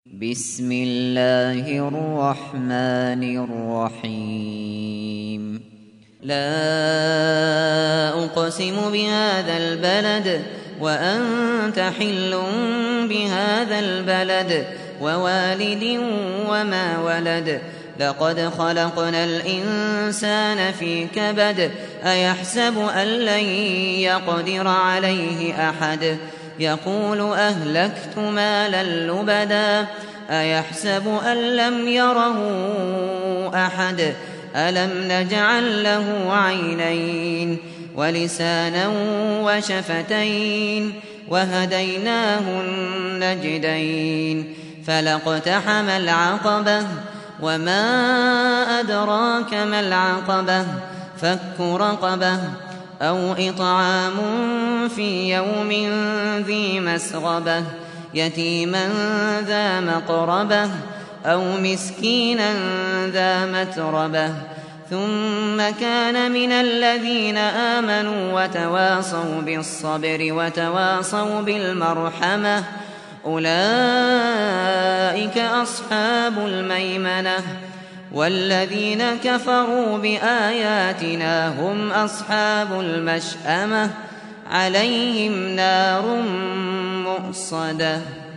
بسم الله الرحمن الرحيم لا أقسم بهذا البلد وأنت حل بهذا البلد ووالد وما ولد لقد خلقنا الإنسان في كبد أيحسب أن لن يقدر عليه أحد يقول أهلكت مالا لبدا أيحسب أن لم يره أحد ألم نجعل له عينين ولسانا وشفتين وهديناه النجدين فلاقتحم العقبة وما أدراك ما العقبة فك رقبة أو إطعام في يوم ذي مسغبة يتيما ذا مقربة أو مسكينا ذا متربة ثم كان من الذين آمنوا وتواصوا بالصبر وتواصوا بالمرحمة أولئك أصحاب الميمنة والذين كفروا بآياتنا هم أصحاب المشأمة عليهم نار مؤصدة